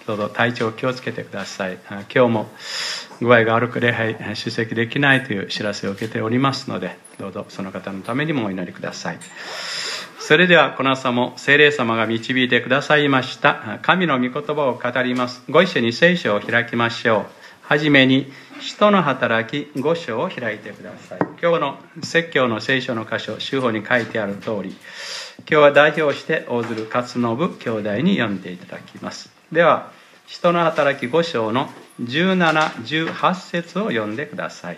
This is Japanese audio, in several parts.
どうぞ体調を気をつけてください。今日も具合が悪く礼拝出席できないという知らせを受けておりますので、どうぞその方のためにもお祈りください。それではこの朝も聖霊様が導いてくださいました神の御言葉を語ります。ご一緒に聖書を開きましょう。はじめに使徒の働き5章を開いてください。今日の説教の聖書の箇所、主法に書いてある通り、今日は代表して大鶴勝信兄弟に読んでいただきます。では使徒の働き5章の17、18節を読んでください。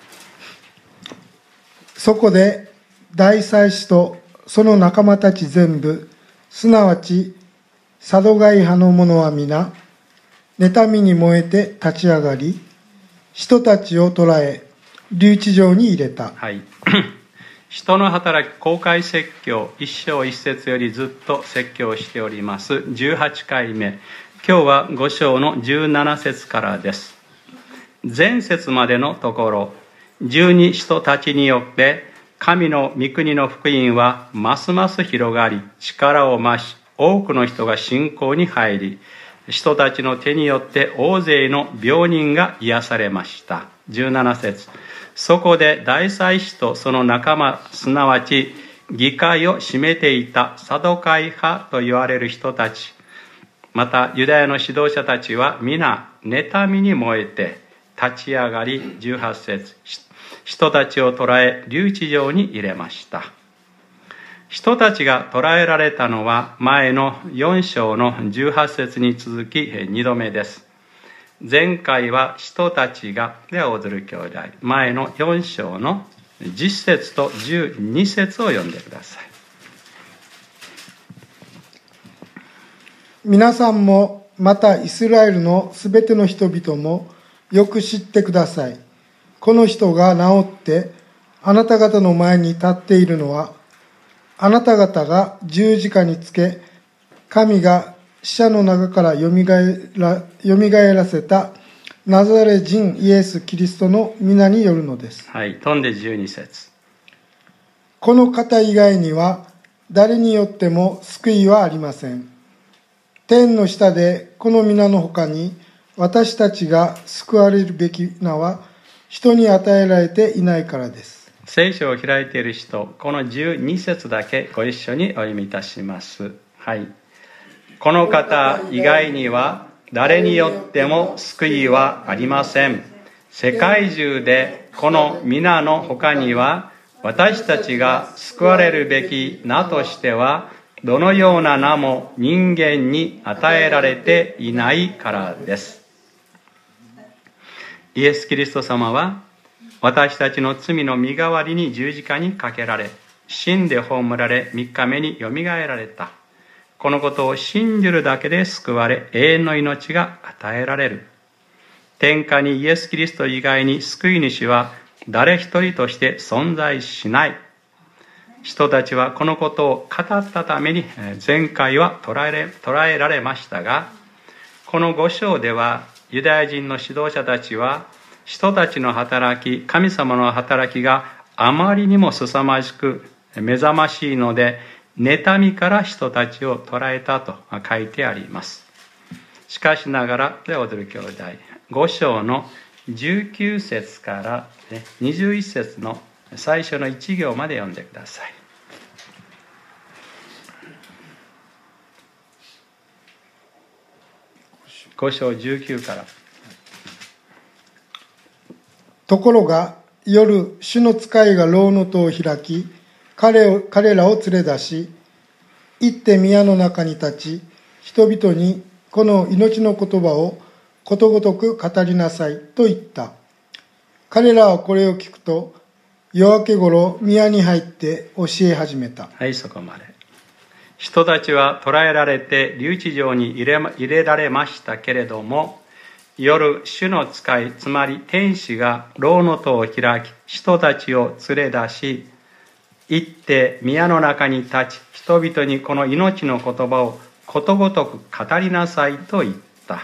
そこで大祭司とその仲間たち全部、すなわちサドガイ派の者は皆妬みに燃えて立ち上がり、人たちを捕らえ留置場に入れた。 はい使徒の働き公開説教1章1節よりずっと説教しております18回目。今日は5章の17節からです。前節までのところ、十二使徒たちによって神の御国の福音はますます広がり、力を増し、多くの人が信仰に入り、使徒たちの手によって大勢の病人が癒されました。17節。そこで大祭司とその仲間、すなわち議会を占めていたサドカイ派と言われる人たち、またユダヤの指導者たちは皆妬みに燃えて立ち上がり、18節。人たちを捕らえ留置場に入れました。人たちが捕らえられたのは前の4章の18節に続き2度目です。前回は人たちがで大鶴兄弟、前の4章の10節と12節を読んでください。 皆さんもまたイスラエルのすべての人々もよく知ってください。この人が治ってあなた方の前に立っているのは、あなた方が十字架につけ、神が死者の中からよみがえらせたナザレ人イエス・キリストの皆によるのです。 はい、飛んで12節。 この方以外には誰によっても救いはありません。天の下でこの皆のほかに私たちが救われるべき名は人に与えられていないからです。 聖書を開いている人、この12節だけご一緒にお読みいたします。はい。この方以外には誰によっても救いはありません。世界中でこの皆の他には私たちが救われるべき名としてはどのような名も人間に与えられていないからです。イエス・キリスト様は私たちの罪の身代わりに十字架にかけられ、死んで葬られ、3日目によみがえられた。このことを信じるだけで救われ、永遠の命が与えられる。天下にイエス・キリスト以外に救い主は誰一人として存在しない。人たちはこのことを語ったために前回は捕らえられましたが、この5章ではユダヤ人の指導者たちは人たちの働き、神様の働きがあまりにも凄まじく目覚ましいので、妬みから人たちを捕らえたと書いてあります。しかしながら、で大鶴兄弟、5章の19節から21節の最初の1行まで読んでください。5章19から。 ところが夜、主の使いが牢の戸を開き、彼らを連れ出し、行って宮の中に立ち、人々にこの命の言葉をことごとく語りなさいと言った。彼らはこれを聞くと、夜明けごろ宮に入って教え始めた。 はい、そこまで。人たちは捕らえられて留置場に入れられましたけれども、夜、主の使い、つまり天使が牢の戸を開き、人たちを連れ出し、行って宮の中に立ち、人々にこの命の言葉をことごとく語りなさいと言った。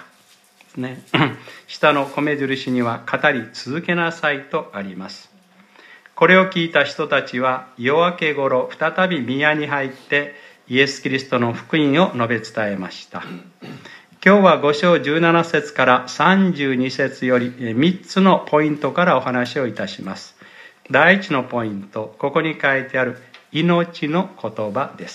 ね、下の米印には語り続けなさいとあります。これを聞いた人たちは夜明けごろ再び宮に入ってイエス・キリストの福音を述べ伝えました。 今日は5章17節から32節より3つのポイントからお話をいたします。第1のポイント、ここに書いてある命の言葉です。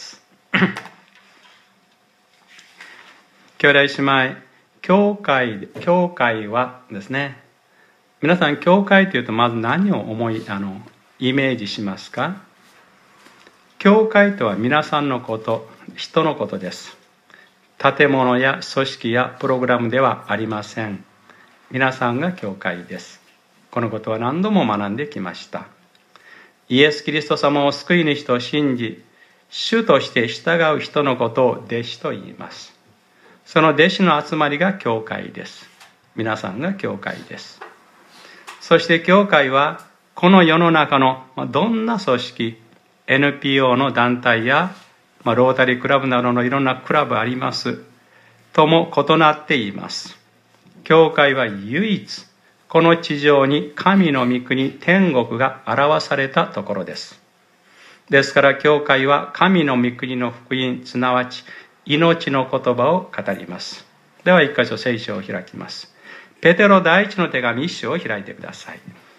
兄弟姉妹、教会はですね、皆さん教会というとまず何をイメージしますか？教会とは皆さんのこと、人のことです。建物や組織やプログラムではありません。皆さんが教会です。このことは何度も学んできました。イエス・キリスト様を救い主と信じ、主として従う人のことを弟子と言います。その弟子の集まりが教会です。皆さんが教会です。そして教会はこの世の中のどんな組織、NPO の団体やロータリークラブなどのいろんなクラブありますとも異なっています。教会は唯一この地上に神の御国天国が表されたところです。ですから教会は神の御国の福音、すなわち命の言葉を語ります。では一箇所聖書を開きます。ペテロ第一の手紙1章を開いてください。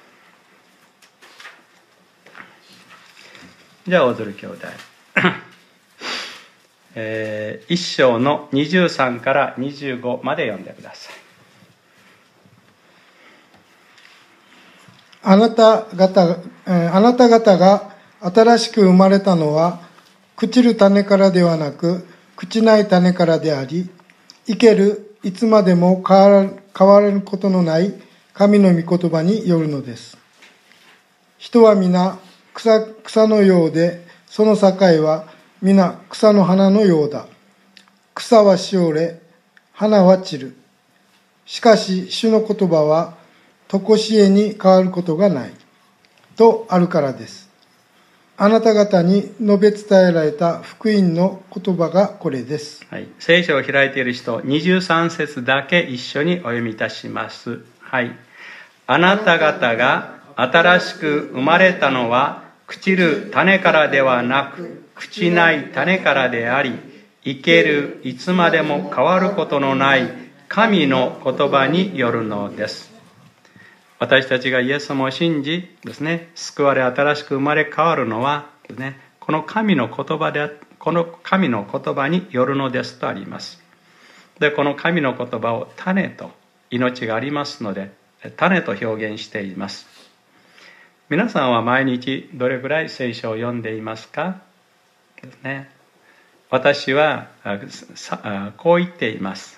じゃあ大鶴兄弟1章の23から25まで読んでください。 あなた方が新しく生まれたのは朽ちる種からではなく朽ちない種からであり、生けるいつまでも変わることのない神の御言葉によるのです。人は皆草のようで、その境は皆草の花のようだ。草はしおれ、花は散る。しかし主の言葉は常しえに変わることがないとあるからです。あなた方に述べ伝えられた福音の言葉がこれです。 はい、聖書を開いている人、23節だけ一緒にお読みいたします。はい。あなた方が新しく生まれたのは朽ちる種からではなく朽ちない種からであり、生けるいつまでも変わることのない神の言葉によるのです。私たちがイエス様を信じですね、救われ新しく生まれ変わるのはですね、この神の言葉によるのですとあります。で、この神の言葉を種と命がありますので、種と表現しています。皆さんは毎日どれぐらい聖書を読んでいますかですね。私はこう言っています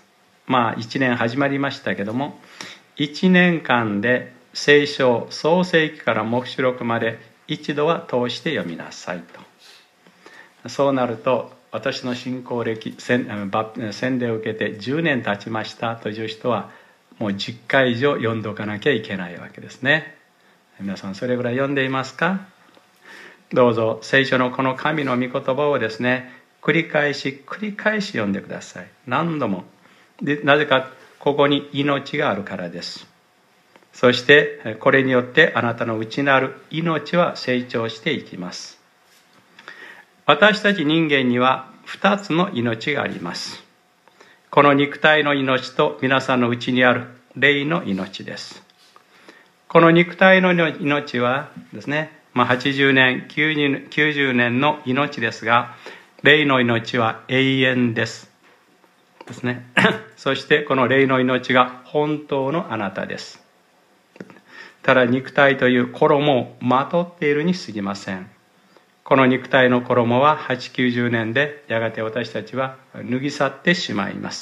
。1年始まりましたけども、1年間で聖書創世記から黙示録まで一度は通して読みなさいと。そうなると、私の信仰歴洗礼を受けて10年経ちましたという人はもう10回以上読んでおかなきゃいけないわけですね。皆さんそれぐらい読んでいますか？どうぞ聖書のこの神の御言葉をですね、繰り返し読んでください。何度も。で、なぜかここに命があるからです。そしてこれによってあなたの内なる命は成長していきます。私たち人間には2つの命があります。この肉体の命と皆さんの内にある霊の命です。この肉体の命はですね、80年、90年の命ですが、霊の命は永遠ですね。そしてこの霊の命が本当のあなたです。ただ肉体という衣をまとっているに過ぎません。この肉体の衣は8、90年でやがて私たちは脱ぎ去ってしまいます。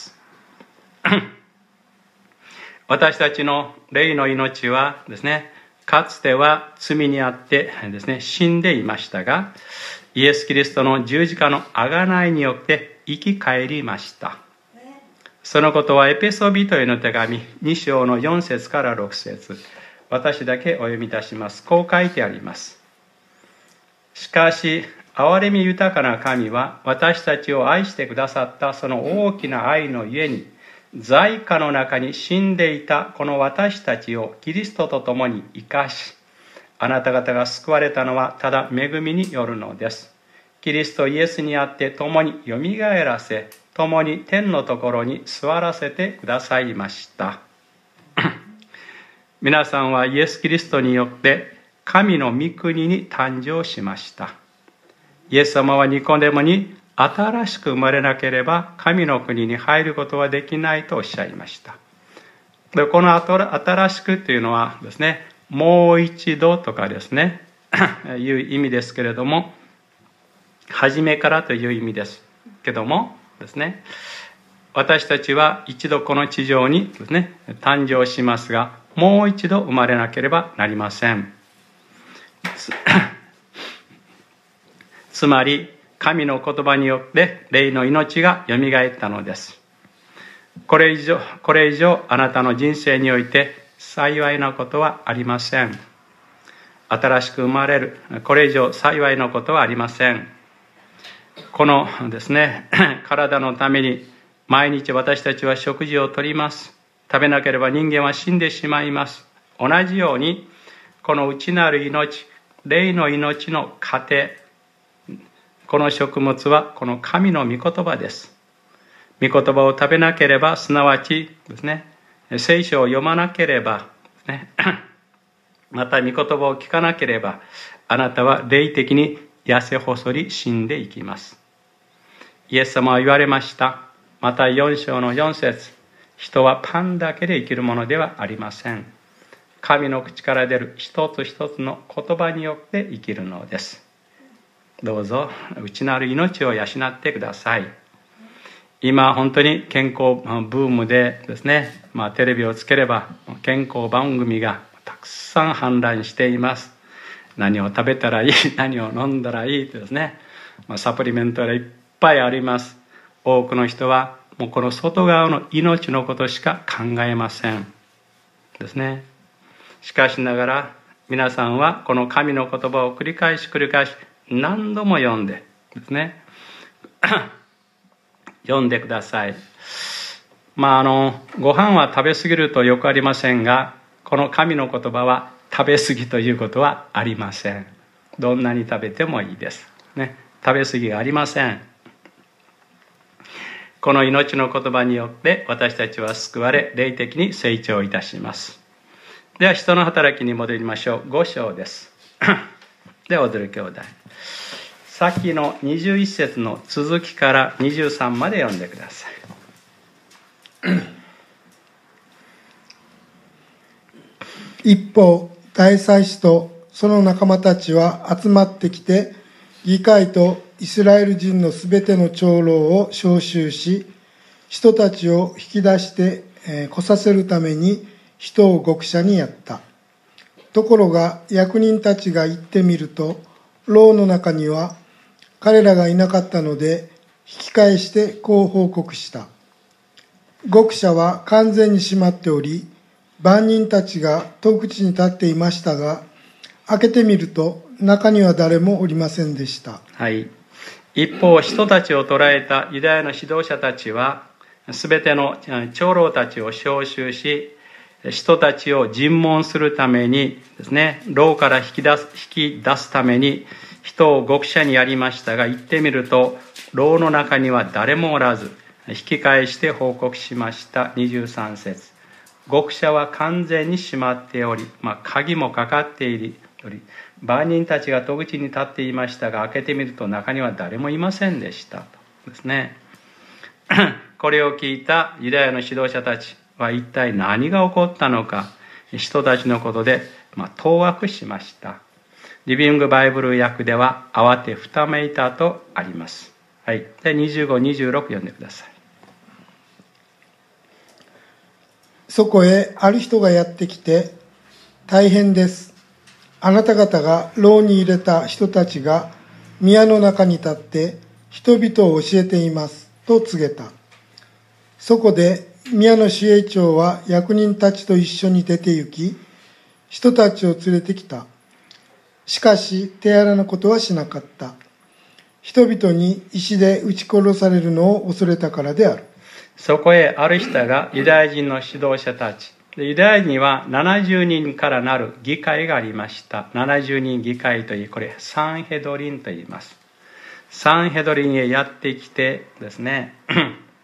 私たちの霊の命はですね、かつては罪にあってですね、死んでいましたが、イエス・キリストの十字架の贖いによって生き返りました。そのことはエペソビトへの手紙2章の4節から6節、私だけお読みいたします。こう書いてあります。しかし憐れみ豊かな神は私たちを愛してくださったその大きな愛のゆえに、罪禍の中に死んでいたこの私たちをキリストと共に生かし、あなた方が救われたのはただ恵みによるのです。キリストイエスにあって共によみがえらせ、 共に天のところに座らせてくださいました皆さんはイエス・キリストによって神の御国に誕生しました。イエス様はニコデモに新しく生まれなければ神の国に入ることはできないとおっしゃいました。でこの新しくというのはですね、もう一度とかですねいう意味ですけれども、初めからという意味ですけどもですね、私たちは一度この地上にですね誕生しますが、もう一度生まれなければなりません。つまり神の言葉によって霊の命がよみがえったのです。これ以上あなたの人生において幸いなことはありません。新しく生まれる、これ以上幸いなことはありません。このですね体のために毎日私たちは食事をとります。食べなければ人間は死んでしまいます。同じようにこの内なる命、霊の命の糧、この食物はこの神の御言葉です。御言葉を食べなければ、すなわちですね、聖書を読まなければ、ね、また御言葉を聞かなければ、あなたは霊的に痩せ細り死んでいきます。イエス様は言われました。また4章の4節、人はパンだけで生きるものではありません。神の口から出る一つ一つの言葉によって生きるのです。どうぞ内なる命を養ってください。今本当に健康ブームでですね、テレビをつければ健康番組がたくさん氾濫しています。何を食べたらいい、何を飲んだらいいとですね、サプリメントがいっぱいあります。多くの人はもうこの外側の命のことしか考えませんですね。しかしながら皆さんはこの神の言葉を繰り返し何度も読んでですね読んでください。ご飯は食べ過ぎるとよくありませんが、この神の言葉は食べ過ぎということはありません。どんなに食べてもいいですね。食べ過ぎがありません。この命の言葉によって私たちは救われ、霊的に成長いたします。では人の働きに戻りましょう。5章ですでは踊る兄弟、さっきの21節の続きから23まで読んでください。 一方、大祭司とその仲間たちは集まってきて、議会とイスラエル人のすべての長老を招集し、人たちを引き出して来させるために人を獄舎にやった。ところが役人たちが行ってみると、牢の中には彼らがいなかったので、引き返してこう報告した。獄舎は完全に閉まっており、番人たちが戸口に立っていましたが、開けてみると中には誰もおりませんでした。 はい。一方、人たちを捕らえたユダヤの指導者たちは、すべての長老たちを招集し、人たちを尋問するためにですね、牢から引き出すために人を獄舎にやりましたが、行ってみると牢の中には誰もおらず、引き返して報告しました。23節、獄舎は完全に閉まっており、鍵もかかっており、番人たちが戸口に立っていましたが、開けてみると中には誰もいませんでしたとですね。これを聞いたユダヤの指導者たちは一体何が起こったのか、人たちのことで当惑しました。リビングバイブル訳では慌てふためいたとあります。はい。で25、26読んでください。 そこへある人がやってきて、大変です。あなた方が牢に入れた人たちが宮の中に立って人々を教えていますと告げた。そこで宮の守衛長は役人たちと一緒に出て行き、人たちを連れてきた。しかし手荒なことはしなかった。人々に石で撃ち殺されるのを恐れたからである。 そこへある人がユダヤ人の指導者たち、ユダヤには70人からなる議会がありました。70人議会といい、これサンヘドリンと言います。サンヘドリンへやってきてですね、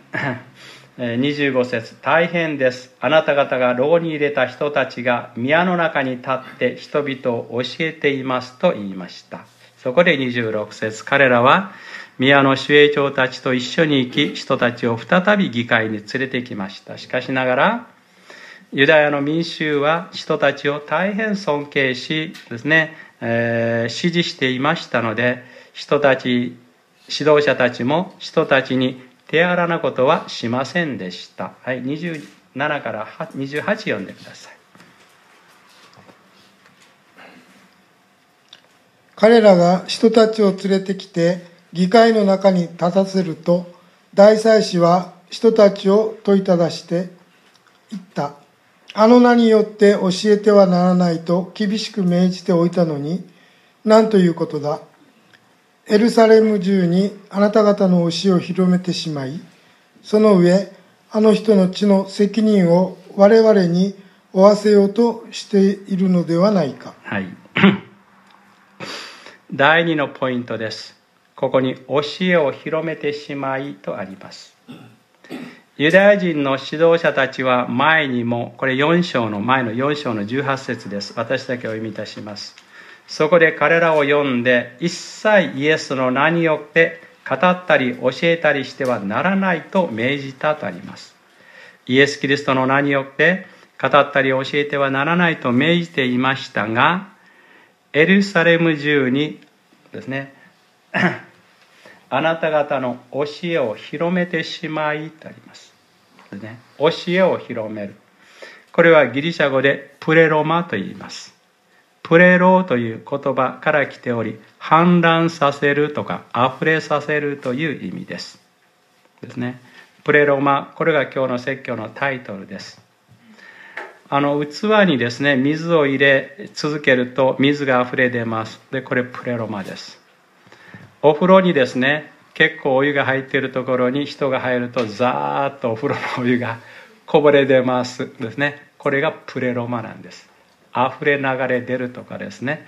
25節、大変です。あなた方が牢に入れた人たちが宮の中に立って人々を教えていますと言いました。そこで26節、彼らは宮の守衛長たちと一緒に行き、人たちを再び議会に連れてきました。しかしながら、ユダヤの民衆は人たちを大変尊敬しですね、支持していましたので、指導者たちも人たちに手荒なことはしませんでした。はい、27から28読んでください。 彼らが人たちを連れてきて議会の中に立たせると、大祭司は人たちを問いただして言った。あの名によって教えてはならないと厳しく命じておいたのに、何ということだ。エルサレム中にあなた方の教えを広めてしまい、その上、あの人の血の責任を我々に負わせようとしているのではないか。 はい。第2のポイントです。ここに教えを広めてしまいとあります。ユダヤ人の指導者たちは前にも、これ4章の前の4章の18節です。私だけお読みいたします。そこで彼らを読んで、一切イエスの名によって語ったり教えたりしてはならないと命じたとあります。イエス・キリストの名によって語ったり教えてはならないと命じていましたが、エルサレム中にですね、あなた方の教えを広めてしまいとあります。教えを広める。これはギリシャ語でプレロマと言います。プレロという言葉から来ており、氾濫させるとか溢れさせるという意味です。プレロマ、これが今日の説教のタイトルです。器にですね、水を入れ続けると水が溢れ出ます。で、これプレロマです。お風呂にですね、結構お湯が入っているところに人が入るとザーッとお風呂のお湯がこぼれ出ますですね。これがプレロマなんです。溢れ流れ出るとかですね、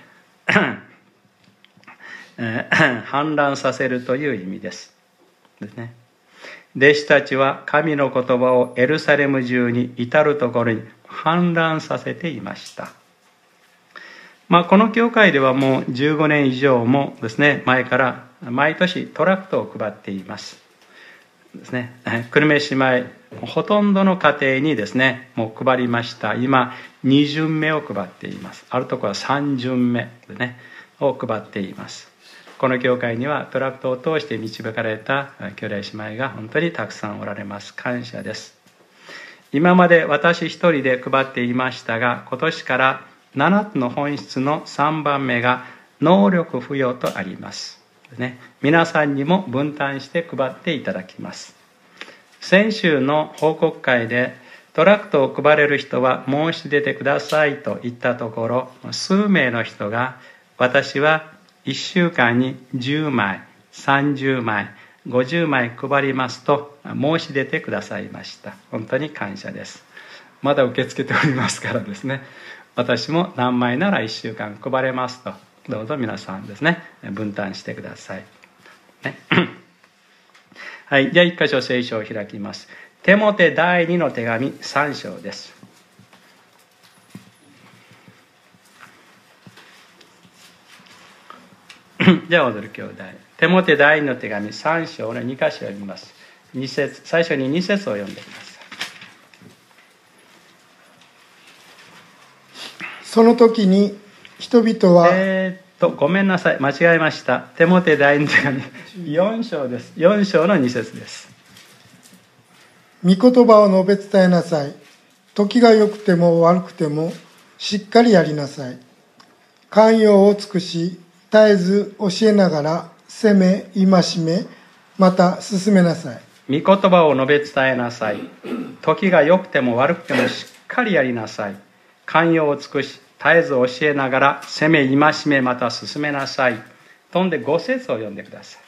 氾濫させるという意味ですね。弟子たちは神の言葉をエルサレム中に至るところに氾濫させていました。この教会ではもう15年以上もですね、前から毎年トラクトを配っていますですね。久留米姉妹ほとんどの家庭にですね、もう配りました。今2巡目を配っています。あるところは3巡目でねを配っています。この教会にはトラクトを通して導かれた兄弟姉妹が本当にたくさんおられます。感謝です。今まで私一人で配っていましたが、今年から7つの本質の3番目が能力付与とあります。皆さんにも分担して配っていただきます。先週の報告会でトラクトを配れる人は申し出てくださいと言ったところ、数名の人が私は1週間に10枚、30枚、50枚配りますと申し出てくださいました。本当に感謝です。まだ受け付けておりますからですね、私も何枚なら1週間配れますと、どうぞ皆さんですね、分担してください。はい、じゃあ一箇所聖書を開きます。テモテ第2の手紙3章です。じゃあ踊る兄弟。テモテ第2の手紙3章の2箇所読みます。最初に2節を読んでください。 その時に人々はごめんなさい、間違えました。テモテ第2の手紙4章です。4章の2節です。 御言葉を述べ伝えなさい。時が良くても悪くてもしっかりやりなさい。寛容を尽くし、絶えず教えながら責め、戒め、また進めなさい。 御言葉を述べ伝えなさい。時が良くても悪くてもしっかりやりなさい。寛容を尽くし、絶えず教えながら責め、戒め、また進めなさい。飛んで5節を読んでください。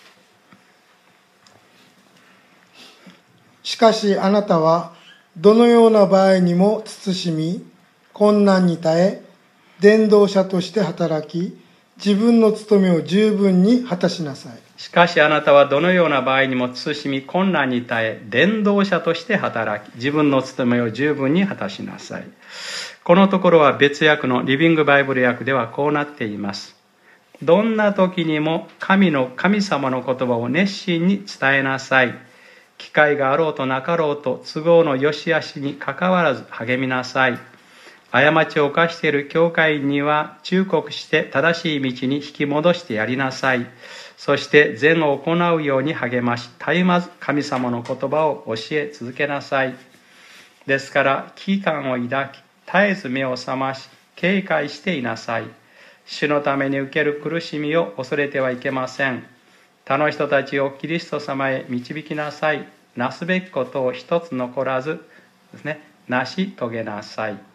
しかしあなたはどのような場合にも慎み、困難に耐え、伝道者として働き、 自分の務めを十分に果たしなさい。 しかしあなたはどのような場合にも慎み困難に耐え、伝道者として働き、自分の務めを十分に果たしなさい。このところは別訳のリビングバイブル訳ではこうなっています。どんな時にも神様の言葉を熱心に伝えなさい。機会があろうとなかろうと都合の良し悪しにかかわらず励みなさい。過ちを犯している教会には忠告して正しい道に引き戻してやりなさい。そして善を行うように励まし、絶えまず神様の言葉を教え続けなさい。ですから危機感を抱き、絶えず目を覚まし、警戒していなさい。主のために受ける苦しみを恐れてはいけません。他の人たちをキリスト様へ導きなさい。なすべきことを一つ残らずですね、成し遂げなさい。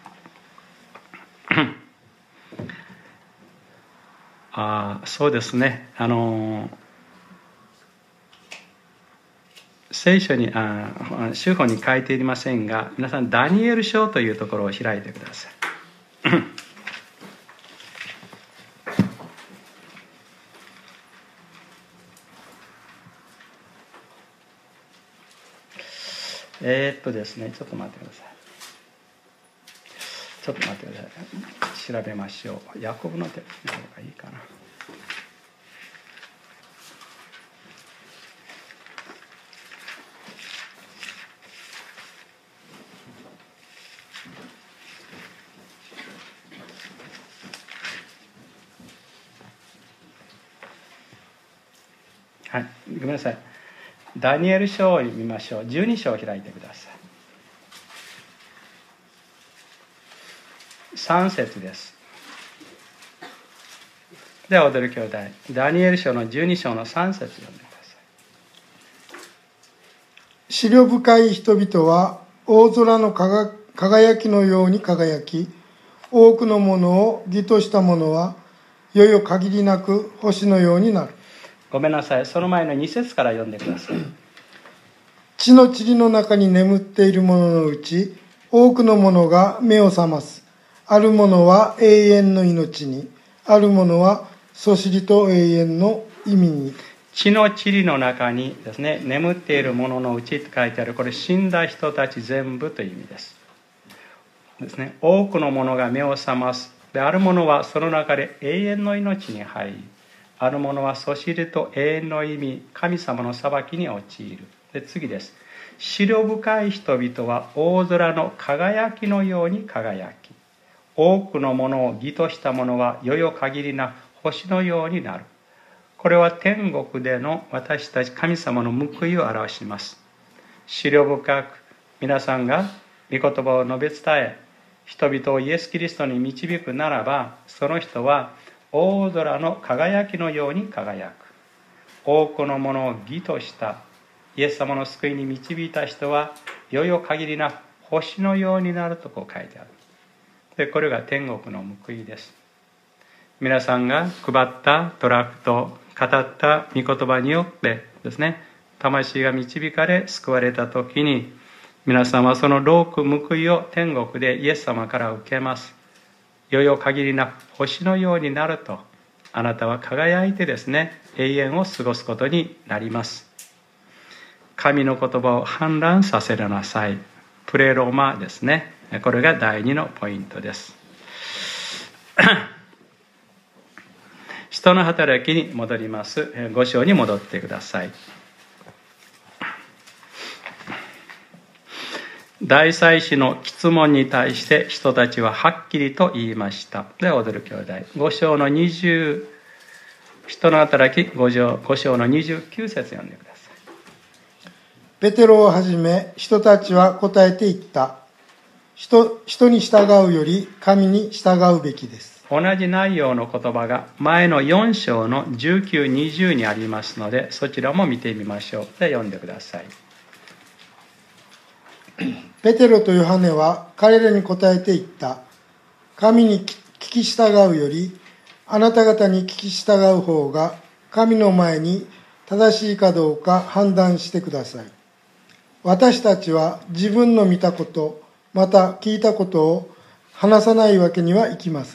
そうですね。聖書に書本に書いていませんが、皆さんダニエル書というところを開いてください。ですね、ちょっと待ってください。ちょっと待ってください。調べましょう。ヤコブの手の方がいいかな。はい、ごめんなさい。ダニエル書を見ましょう。12章を開いてください。3節です。では踊る兄弟、ダニエル書の12章の3節読んでください。 思慮深い人々は大空の輝きのように輝き、多くのものを義としたものはいよいよ限りなく星のようになる。 ごめんなさい、その前の2節から読んでください。 地の塵の中に眠っているもののうち、多くのものが目を覚ます。あるものは永遠の命に、あるものはそしりと永遠の意味に。 地の塵の中にですね、眠っているもののうちって書いてある。これ死んだ人たち全部という意味ですね。多くのものが目を覚ます。で、あるものはその中で永遠の命に入り、あるものはそしりと永遠の意味、神様の裁きに陥る。で、次です。思慮深い人々は大空の輝きのように輝き、多くのものを義としたものはよよ限りなく星のようになる。これは天国での私たち神様の報いを表します。思慮深く皆さんが御言葉を述べ伝え、人々をイエス・キリストに導くならば、その人は大空の輝きのように輝く。多くのものを義としたイエス様の救いに導いた人はよよ限りなく星のようになるとこう書いてある。で、これが天国の報いです。皆さんが配ったトラクト、語った御言葉によってですね、魂が導かれ救われた時に、皆さんはその労苦報いを天国でイエス様から受けます。よよ限りなく星のようになると、あなたは輝いてですね、永遠を過ごすことになります。神の言葉を氾濫させなさい。プレロマですね。これが第2のポイントです。人の働きに戻ります。5章に戻ってください。大祭司の詰問に対して人たちははっきりと言いました。では踊る兄弟、5章の20、人の働き 5章の29節読んでください。 ペテロをはじめ人たちは答えて言った。人に従うより神に従うべきです。 同じ内容の言葉が前の4章の19、20にありますので、そちらも見てみましょう。で、読んでください。 ペテロとヨハネは彼らに答えて言った。神に聞き従うよりあなた方に聞き従う方が神の前に正しいかどうか判断してください。私たちは自分の見たこと、また聞いたことを話さないわけにはいきません。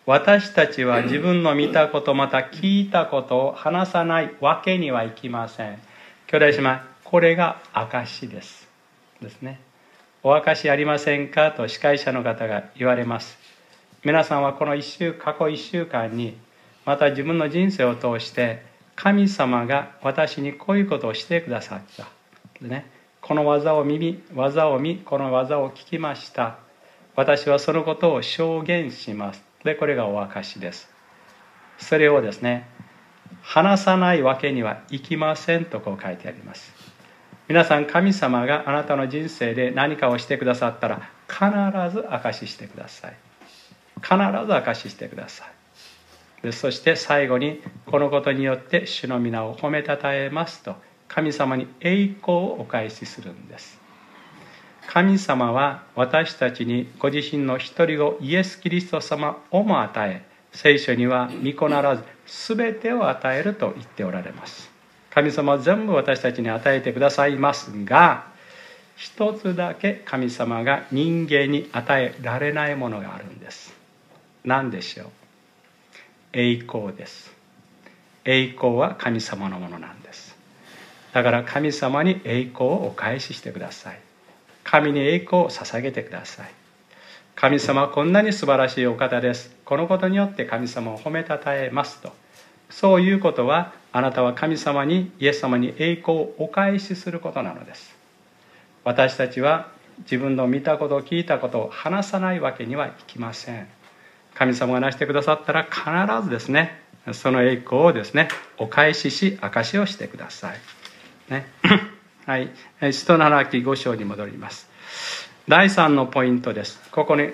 私たちは自分の見たことまた聞いたことを話さないわけにはいきません。兄弟姉妹、これが証ですね。お証ありませんかと司会者の方が言われます。皆さんはこの過去1週間に、また自分の人生を通して神様が私にこういうことをしてくださったで、ね、この技を見この技を聞きました。私はそのことを証言します。で、これがお証です。それをですね、話さないわけにはいきませんとこう書いてあります。皆さん、神様があなたの人生で何かをしてくださったら必ず証ししてください。必ず証ししてください。で、そして最後に、このことによって主の皆を褒めたたえますと神様に栄光をお返しするんです。神様は私たちにご自身の一人子イエス・キリスト様をも与え、聖書には御子ならず全てを与えると言っておられます。神様は全部私たちに与えてくださいますが、一つだけ神様が人間に与えられないものがあるんです。何でしょう？栄光です。栄光は神様のものなんです。だから神様に栄光をお返ししてください。神に栄光を捧げてください。神様はこんなに素晴らしいお方です。このことによって神様を褒めたたえますと。そういうことは、あなたは神様に、イエス様に栄光をお返しすることなのです。私たちは自分の見たこと、聞いたことを話さないわけにはいきません。神様がなしてくださったら必ずですね、その栄光をですね、お返しし、証しをしてください。ね。はい。使徒の働き5章に戻ります。第3のポイントです。ここに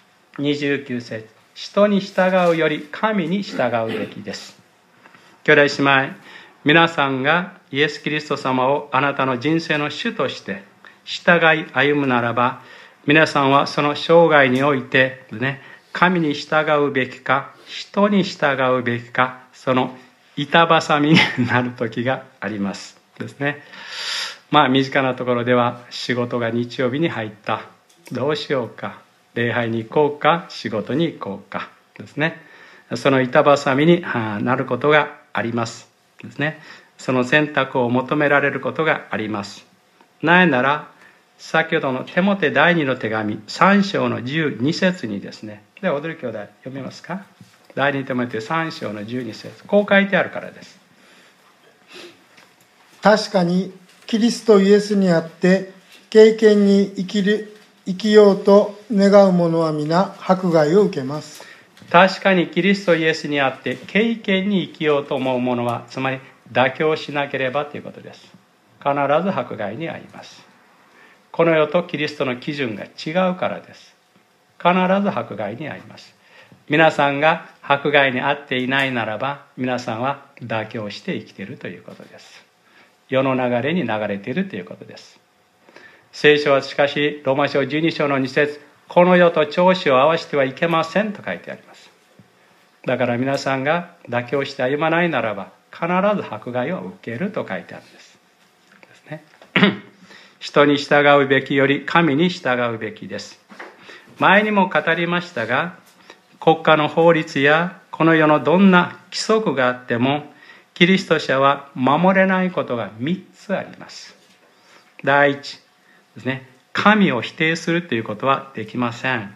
29節。人に従うより神に従うべきです。兄弟姉妹、皆さんがイエス・キリスト様をあなたの人生の主として従い歩むならば、皆さんはその生涯においてね、神に従うべきか人に従うべきか、その板挟みになる時がありますですね。身近なところでは、仕事が日曜日に入った、どうしようか、礼拝に行こうか、仕事に行こうかですね。その板挟みになることがありますですね。その選択を求められることがあります。なぜなら、先ほどのテモテ第2の手紙3章の12節にですね、では踊り兄弟読めますか？第2テモテ3章の12節、こう書いてあるからです。 確かにキリストイエスにあって敬虔に生きようと願う者は皆迫害を受けます。 確かにキリストイエスにあって敬虔に生きようと思う者は、つまり妥協しなければということです。必ず迫害に遭います。この世とキリストの基準が違うからです。必ず迫害に遭います。皆さんが迫害に遭っていないならば、皆さんは妥協して生きているということです。世の流れに流れているということです。聖書はしかしローマ書12章の2節、この世と調子を合わせてはいけませんと書いてあります。だから皆さんが妥協して歩まないならば、必ず迫害を受けると書いてあるんですね。人に従うべきより神に従うべきです。前にも語りましたが、国家の法律やこの世のどんな規則があっても、キリスト者は守れないことが3つあります。第一ですね、神を否定するということはできません。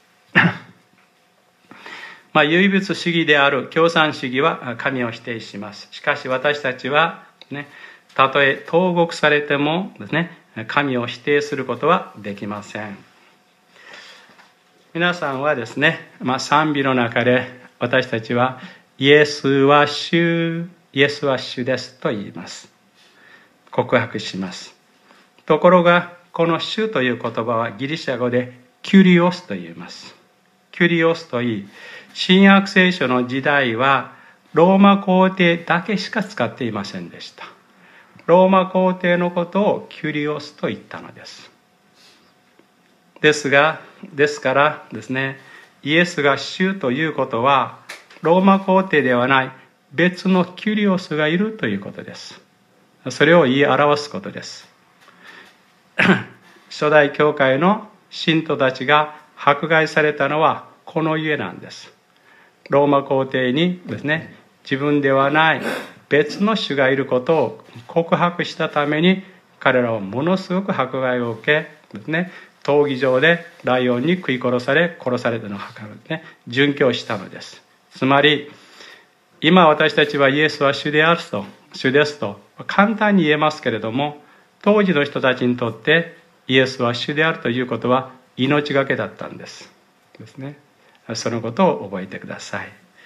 唯物主義である共産主義は神を否定します。しかし私たちはね、たとえ投獄されてもですね、神を否定することはできません。皆さんはですね、賛美の中で私たちはイエスは主ですと言います。告白します。ところがこの主という言葉はギリシャ語でキュリオスと言います。キュリオスといい、新約聖書の時代はローマ皇帝だけしか使っていませんでした。ローマ皇帝のことをキュリオスと言ったのです。ですからですね、イエスが主ということはローマ皇帝ではない別のキュリオスがいるということです。それを言い表すことです。初代教会の信徒たちが迫害されたのはこのゆえなんです。 ローマ皇帝にですね、自分ではない別の主がいることを告白したために、彼らはものすごく迫害を受けですね、闘技場でライオンに食い殺されたのを図るね、殉教したのです。つまり今私たちはイエスは主ですと簡単に言えますけれども、当時の人たちにとってイエスは主であるということは命がけだったんですね。そのことを覚えてください。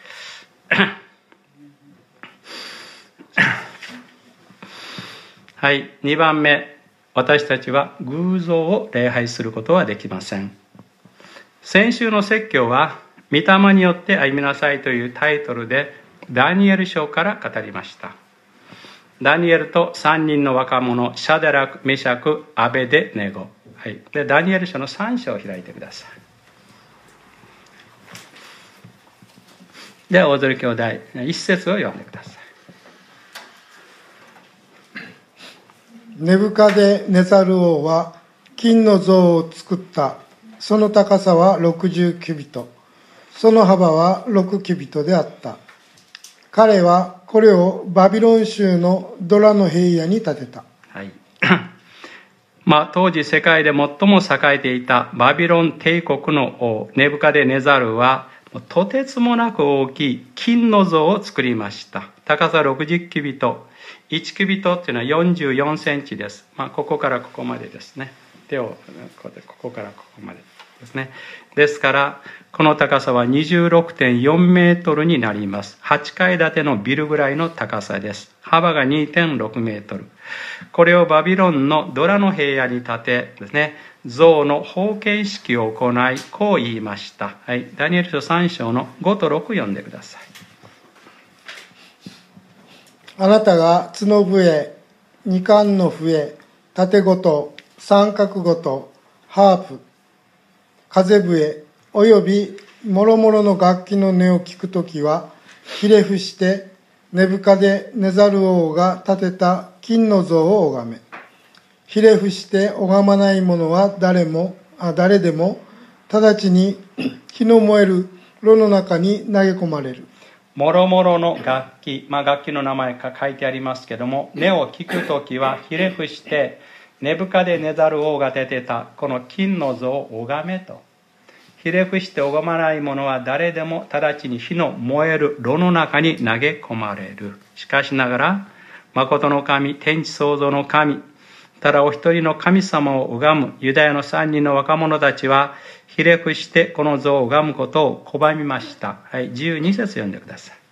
はい、2番目、私たちは偶像を礼拝することはできません。先週の説教は御霊によって歩みなさいというタイトルでダニエル書から語りました。ダニエルと3人の若者、シャデラク、メシャク、アベデネゴ、はい、でダニエル書の3章を開いてください。では大鶴兄弟1節を読んでください。 ネブカデネザル王は金の像を作った。その高さは60キュビト、その幅は6キュビトであった。彼はこれをバビロン州のドラの平野に建てた。 はい。当時世界で最も栄えていたバビロン帝国の王ネブカデネザルはとてつもなく大きい金の像を作りました。高さ60キュビト、1キュビトっていうのは44センチです。ここからここまでですね。手をここからここまでですね。ですからこの高さは 26.4 メートルになります。8階建てのビルぐらいの高さです。幅が 2.6 メートル。これをバビロンのドラの平野に建てですね、像の封建式を行い、こう言いました。はい、ダニエル書3章の5と6読んでください。 あなたが角笛、二冠の笛、盾琴、三角琴、ハープ、風笛およびもろもろの楽器の音を聞くときは、ひれ伏してネブカデネザル王が建てた金の像を拝め。ひれ伏して拝まない者は誰でも直ちに火の燃える炉の中に投げ込まれる。 もろもろの楽器、楽器の名前が書いてありますけども、音を聞くときはひれ伏してネブカデネザル王が建てたこの金の像を拝めと。ひれ伏して拝まない者は誰でも直ちに火の燃える炉の中に投げ込まれる。しかしながら誠の神、天地創造の神、ただお一人の神様を拝むユダヤの3人の若者たちはひれ伏してこの像を拝むことを拒みました。はい、12節読んでください。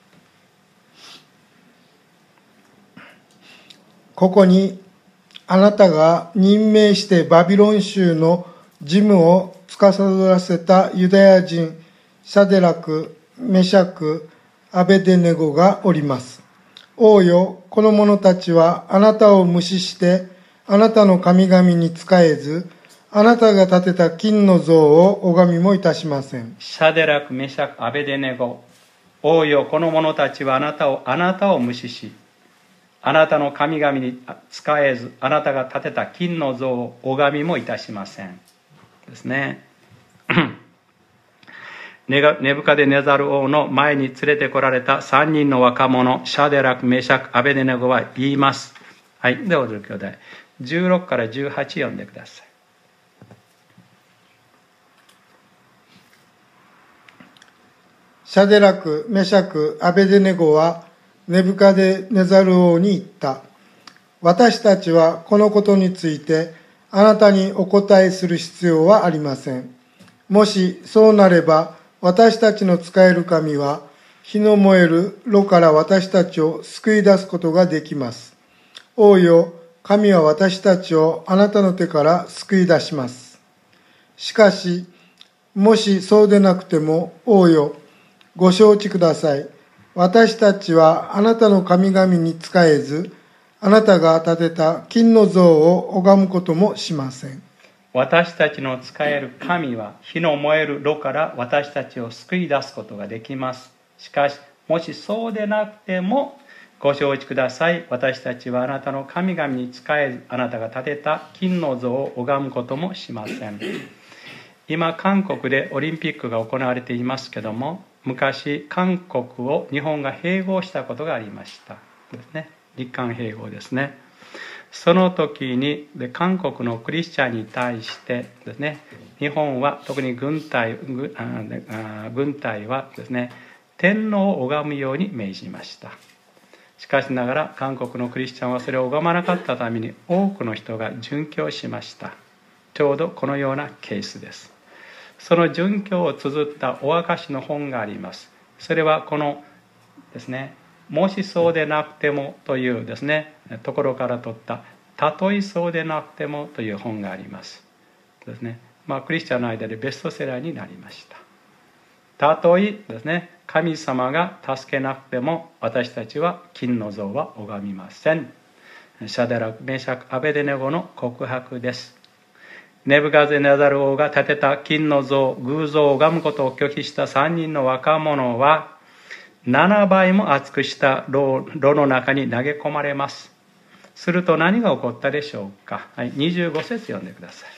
ここにあなたが任命してバビロン州の事務を司らせたユダヤ人シャデラク、メシャク、アベデネゴがおります。王よ、この者たちはあなたを無視してあなたの神々に仕えず、あなたが建てた金の像を拝みもいたしません。 シャデラク、メシャク、アベデネゴ、王よ、この者たちはあなたを無視し、あなたの神々に仕えず、あなたが建てた金の像を拝みもいたしません。ですね。ネブカデネザル王の前に連れてこられた3人の若者、シャデラク、メシャク、アベデネゴは言います。はい、では弟兄弟、16から18読んでください。 シャデラク、メシャク、アベデネゴはネブカデネザル王に言った。私たちはこのことについてあなたにお答えする必要はありません。もしそうなれば私たちの仕える神は火の燃える炉から私たちを救い出すことができます。王よ、神は私たちをあなたの手から救い出します。しかし、もしそうでなくても、王よ、ご承知ください。私たちはあなたの神々に仕えず、あなたが建てた金の像を拝むこともしません。 私たちの仕える神は火の燃える炉から私たちを救い出すことができます。しかし、もしそうでなくてもご承知ください。私たちはあなたの神々に仕えず、あなたが建てた金の像を拝むこともしません。 今韓国でオリンピックが行われていますけども、昔韓国を日本が併合したことがありましたですね。日韓併合ですね。その時に韓国のクリスチャンに対してですね、日本は特に軍隊はですね、天皇を拝むように命じました。しかしながら韓国のクリスチャンはそれを拝まなかったために多くの人が殉教しました。ちょうどこのようなケースです。その殉教を綴ったお証の本があります。それはこのですね、もしそうでなくてもというですねところから取ったたとえそうでなくてもという本がありますですね。クリスチャンの間でベストセラーになりました。たとえですね、神様が助けなくても私たちは金の像は拝みません。シャデラク、メシャク、アベデネゴの告白です。ネブカデネザル王が建てた金の像、偶像を拝むことを拒否した3人の若者は7倍も厚くした炉の中に投げ込まれます。すると何が起こったでしょうか。25節読んでください。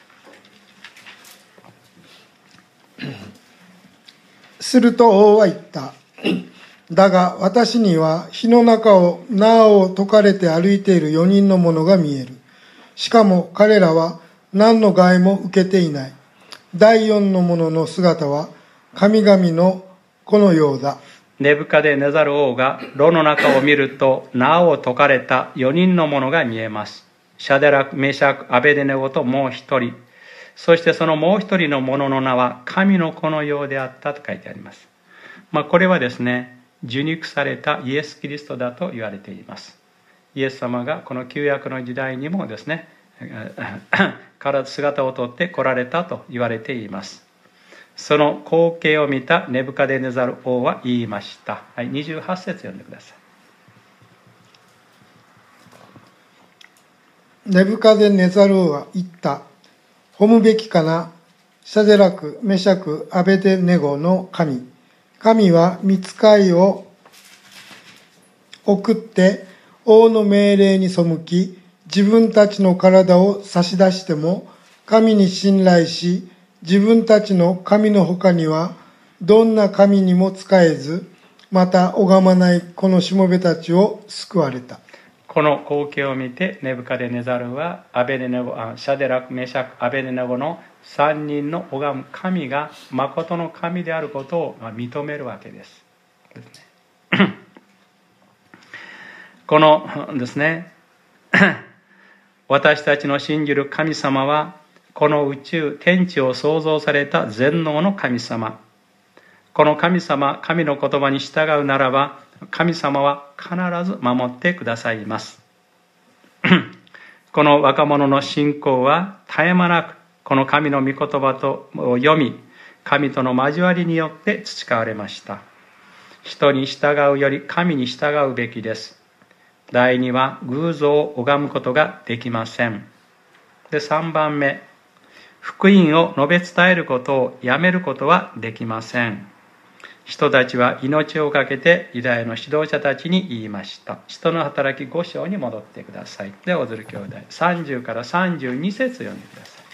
すると王は言った。だが私には火の中を縄を解かれて歩いている4人の者が見える。しかも彼らは何の害も受けていない。第4の者の姿は神々の子のようだ。 ネブカデネザル王が炉の中を見ると縄を解かれた4人の者が見えます。シャデラク、メシャク、アベデネゴともう一人。そしてそのもう一人の者の名は神の子のようであったと書いてあります。これはですね、受肉されたイエス・キリストだと言われています。イエス様がこの旧約の時代にもですね、姿をとって来られたと言われています。その光景を見たネブカデネザル王は言いました。28節読んでください。ネブカデネザル王は言った。褒むべきかな。シャデラク、メシャク、アベデネゴの神。神は御使いを送って王の命令に背き、自分たちの体を差し出しても神に信頼し、自分たちの神の他にはどんな神にも仕えず、また拝まないこのしもべたちを救われた。 この光景を見てネブカデネザルはシャデラク、メシャク、アベデネゴの3人の拝む神が誠の神であることを認めるわけです。このですね、私たちの信じる神様はこの宇宙、天地を創造された全能の神様。この神様、神の言葉に従うならば、神様は必ず守ってくださいます。この若者の信仰は絶え間なく、この神の御言葉を読み、神との交わりによって培われました。人に従うより神に従うべきです。第2は偶像を拝むことができません。で、3番目。福音を述べ伝えることをやめることはできません。人たちは命を懸けてユダヤの指導者たちに言いました。使徒の働き5章に戻ってください。で、オズル兄弟30から32節読んでください。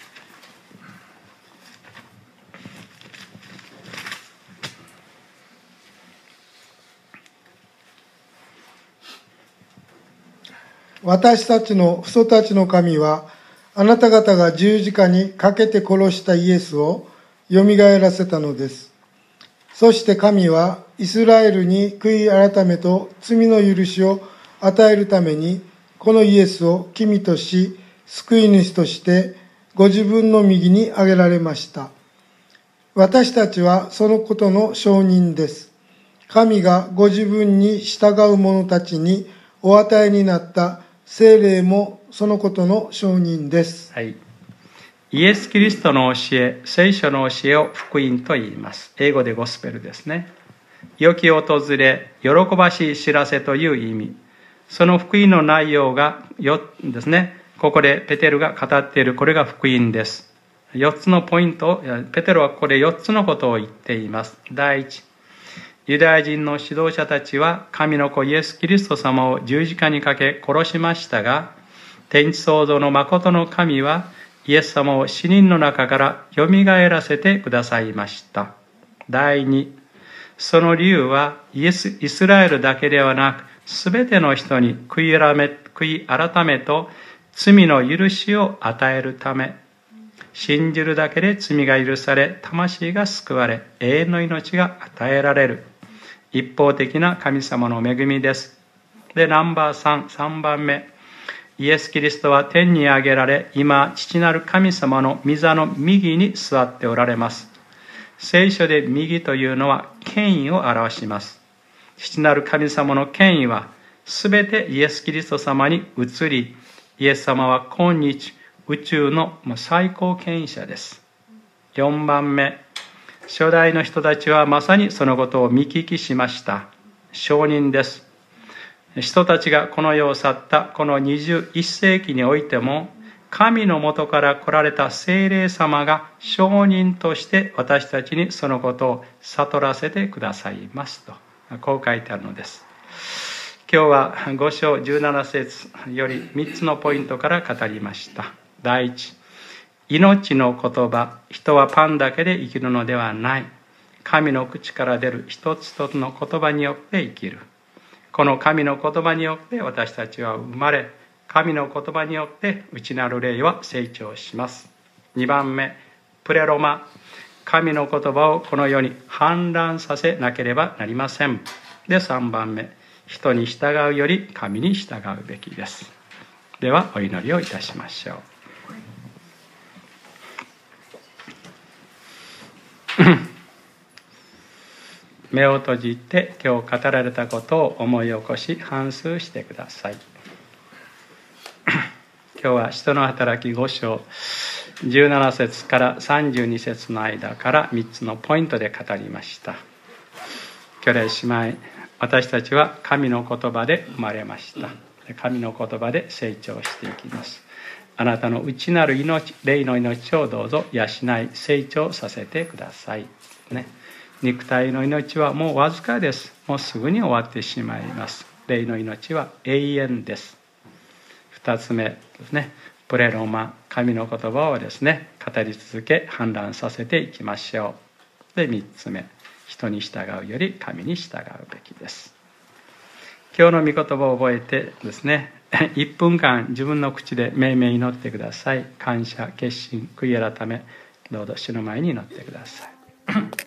私たちの父祖たちの神はあなた方が十字架にかけて殺したイエスをよみがえらせたのです。そして神はイスラエルに悔い改めと罪の許しを与えるためにこのイエスを君とし救い主としてご自分の右に挙げられました。私たちはそのことの証人です。神がご自分に従う者たちにお与えになった聖霊もそのことの証人です。 はい。イエス・キリストの教え、聖書の教えを福音と言います。英語でゴスペルですね。良き訪れ、喜ばしい知らせという意味。その福音の内容がですね、ここでペテルが語っている、これが福音です。4つのポイント、ペテルはここで4つのことを言っています。第一、ユダヤ人の指導者たちは神の子イエス・キリスト様を十字架にかけ殺しましたが、天地創造の誠の神はイエス様を死人の中からよみがえらせてくださいました。第2、その理由はイスラエルだけではなく、すべての人に悔い改めと罪の許しを与えるため、信じるだけで罪が許され、魂が救われ、永遠の命が与えられる。一方的な神様の恵みです。で、ナンバー3番目。イエス・キリストは天に上げられ、今、父なる神様の御座の右に座っておられます。聖書で右というのは権威を表します。父なる神様の権威は、すべてイエス・キリスト様に移り、イエス様は今日、宇宙の最高権威者です。4番目。初代の人たちはまさにそのことを見聞きしました。証人です。人たちがこの世を去ったこの21世紀においても、神の元から来られた聖霊様が証人として私たちにそのことを悟らせてくださいますと、こう書いてあるのです。今日は5章17節より3つのポイントから語りました。第一、命の言葉。人はパンだけで生きるのではない。神の口から出る一つ一つの言葉によって生きる。この神の言葉によって私たちは生まれ、神の言葉によって内なる霊は成長します。2番目、プレロマ。神の言葉をこの世に氾濫させなければなりません。で、3番目、人に従うより神に従うべきです。ではお祈りをいたしましょう。目を閉じて今日語られたことを思い起こし反芻してください。今日は使徒の働き5章17節から32節の間から3つのポイントで語りました。兄弟姉妹、私たちは神の言葉で生まれました。神の言葉で成長していきます。あなたの内なる命、霊の命をどうぞ養い成長させてくださいね。肉体の命はもうわずかです。もうすぐに終わってしまいます。霊の命は永遠です。2つ目ですね、プレロマ。神の言葉をですね、語り続け氾濫させていきましょう。で、3つ目、人に従うより神に従うべきです。今日の御言葉を覚えてですね、1分間自分の口でめいめい祈ってください。感謝、決心、悔い改め、どうぞ主の前に祈ってください。